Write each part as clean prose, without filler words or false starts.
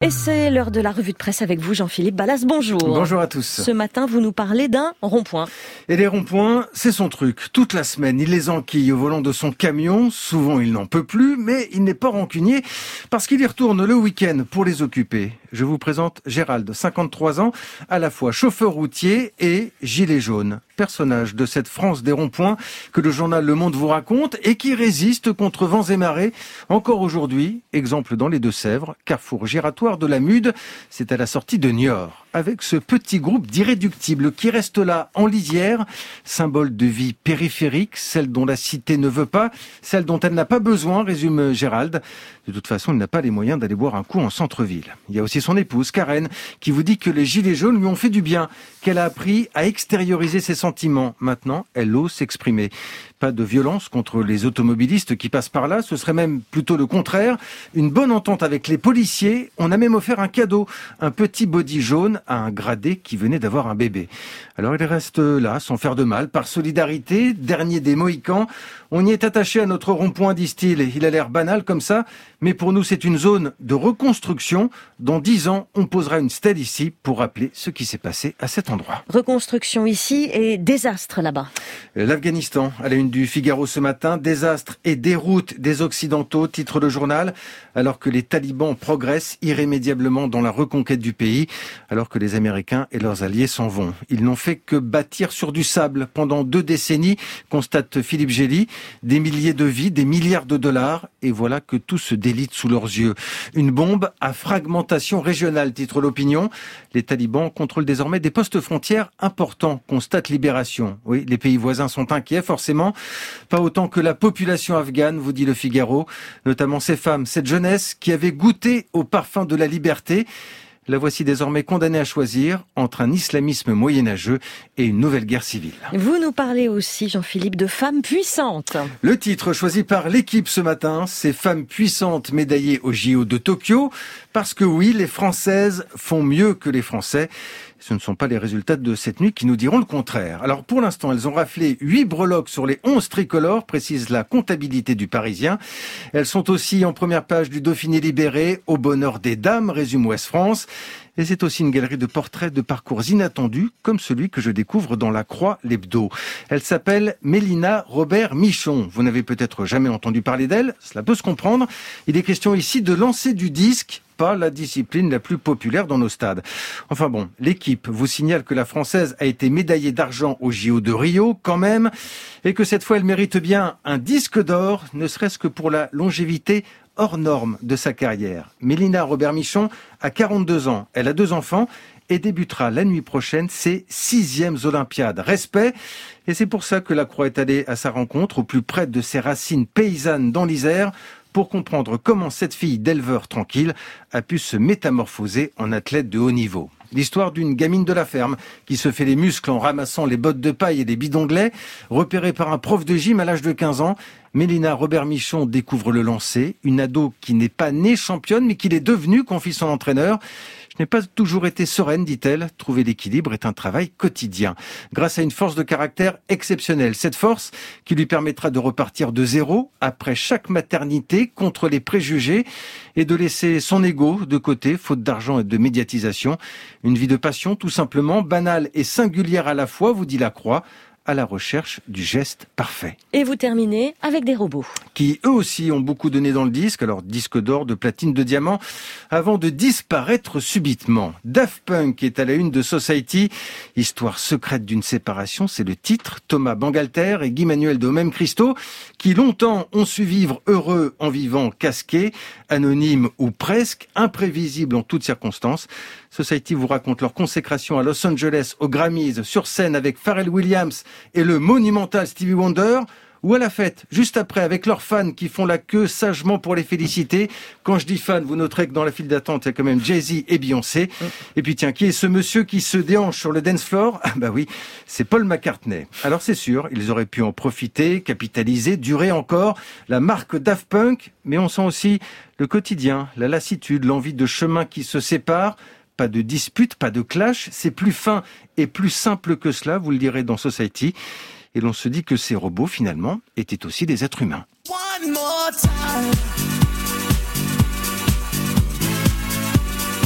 Et c'est l'heure de la revue de presse avec vous, Jean-Philippe Ballas. Bonjour. Bonjour à tous. Ce matin, vous nous parlez d'un rond-point. Et les ronds-points, c'est son truc. Toute la semaine, il les enquille au volant de son camion. Souvent, il n'en peut plus, mais il n'est pas rancunier parce qu'il y retourne le week-end pour les occuper. Je vous présente Gérald, 53 ans, à la fois chauffeur routier et gilet jaune. Personnage de cette France des ronds-points que le journal Le Monde vous raconte et qui résiste contre vents et marées. Encore aujourd'hui, exemple dans les Deux-Sèvres, carrefour giratoire de la Mude, c'est à la sortie de Niort. Avec ce petit groupe d'irréductibles qui reste là en lisière, symbole de vie périphérique, celle dont la cité ne veut pas, celle dont elle n'a pas besoin, résume Gérald. De toute façon, il n'a pas les moyens d'aller boire un coup en centre-ville. Il y a aussi son épouse, Karen, qui vous dit que les gilets jaunes lui ont fait du bien, qu'elle a appris à extérioriser ses sentiments. Maintenant, elle ose s'exprimer. Pas de violence contre les automobilistes qui passent par là, ce serait même plutôt le contraire. Une bonne entente avec les policiers. On a même offert un cadeau, un petit body jaune à un gradé qui venait d'avoir un bébé. Alors il reste là, sans faire de mal, par solidarité, dernier des Mohicans. On y est attaché à notre rond-point, disent-ils. Il a l'air banal comme ça, mais pour nous c'est une zone de reconstruction. Dans 10 ans, on posera une stèle ici pour rappeler ce qui s'est passé à cet endroit. Reconstruction ici et désastre là-bas. L'Afghanistan, à la une du Figaro ce matin, désastre et déroute des Occidentaux, titre le journal, alors que les talibans progressent irrémédiablement dans la reconquête du pays, alors que les Américains et leurs alliés s'en vont. Ils n'ont fait que bâtir sur du sable pendant 2 décennies, constate Philippe Gély, des milliers de vies, des milliards de dollars, et voilà que tout se délite sous leurs yeux. Une bombe à fragmentation régionale, titre l'Opinion. Les talibans contrôlent désormais des postes frontières importants, constate Libération. Oui, les pays voisins sont inquiets, forcément. Pas autant que la population afghane, vous dit le Figaro, notamment ces femmes, cette jeunesse qui avait goûté au parfum de la liberté. La voici désormais condamnée à choisir entre un islamisme moyenâgeux et une nouvelle guerre civile. Vous nous parlez aussi, Jean-Philippe, de femmes puissantes. Le titre choisi par l'équipe ce matin, c'est Femmes puissantes médaillées au JO de Tokyo. Parce que oui, les Françaises font mieux que les Français. Ce ne sont pas les résultats de cette nuit qui nous diront le contraire. Alors pour l'instant, elles ont raflé 8 breloques sur les 11 tricolores, précise la comptabilité du Parisien. Elles sont aussi en première page du Dauphiné libéré, au bonheur des dames, résume Ouest France. Et c'est aussi une galerie de portraits de parcours inattendus, comme celui que je découvre dans La Croix, l'hebdo. Elle s'appelle Mélina Robert-Michon. Vous n'avez peut-être jamais entendu parler d'elle, cela peut se comprendre. Il est question ici de lancer du disque, pas la discipline la plus populaire dans nos stades. Enfin bon, l'équipe vous signale que la Française a été médaillée d'argent au JO de Rio, quand même, et que cette fois elle mérite bien un disque d'or, ne serait-ce que pour la longévité hors norme de sa carrière. Mélina Robert-Michon a 42 ans, elle a 2 enfants et débutera la nuit prochaine ses 6e Olympiades. Respect, et c'est pour ça que la Croix est allée à sa rencontre au plus près de ses racines paysannes dans l'Isère, pour comprendre comment cette fille d'éleveur tranquille a pu se métamorphoser en athlète de haut niveau. L'histoire d'une gamine de la ferme qui se fait les muscles en ramassant les bottes de paille et les bidons de lait. Repérée par un prof de gym à l'âge de 15 ans, Mélina Robert-Michon découvre le lancer. Une ado qui n'est pas née championne mais qui l'est devenue, confie son entraîneur. Je n'ai pas toujours été sereine, dit-elle. Trouver l'équilibre est un travail quotidien. Grâce à une force de caractère exceptionnelle. Cette force qui lui permettra de repartir de zéro après chaque maternité contre les préjugés et de laisser son ego de côté, faute d'argent et de médiatisation. Une vie de passion, tout simplement, banale et singulière à la fois, vous dit la Croix, à la recherche du geste parfait. Et vous terminez avec des robots. Qui eux aussi ont beaucoup donné dans le disque, alors disque d'or, de platine, de diamant, avant de disparaître subitement. Daft Punk est à la une de Society. Histoire secrète d'une séparation, c'est le titre. Thomas Bangalter et Guy-Manuel de Même Christo, qui longtemps ont su vivre heureux en vivant casqués, anonymes ou presque, imprévisibles en toutes circonstances. Society vous raconte leur consécration à Los Angeles aux Grammys, sur scène avec Pharrell Williams et le monumental Stevie Wonder, ou à la fête, juste après, avec leurs fans qui font la queue sagement pour les féliciter. Quand je dis fans, vous noterez que dans la file d'attente, il y a quand même Jay-Z et Beyoncé. Et puis tiens, qui est ce monsieur qui se déhanche sur le dance floor? Ah bah oui, c'est Paul McCartney. Alors c'est sûr, ils auraient pu en profiter, capitaliser, durer encore la marque Daft Punk, mais on sent aussi le quotidien, la lassitude, l'envie de chemins qui se séparent. Pas de dispute, pas de clash, c'est plus fin et plus simple que cela, vous le direz dans Society. Et l'on se dit que ces robots, finalement, étaient aussi des êtres humains. One more time.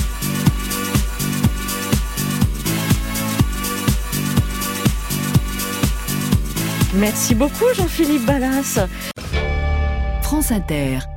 Merci beaucoup Jean-Philippe Ballas. France Inter.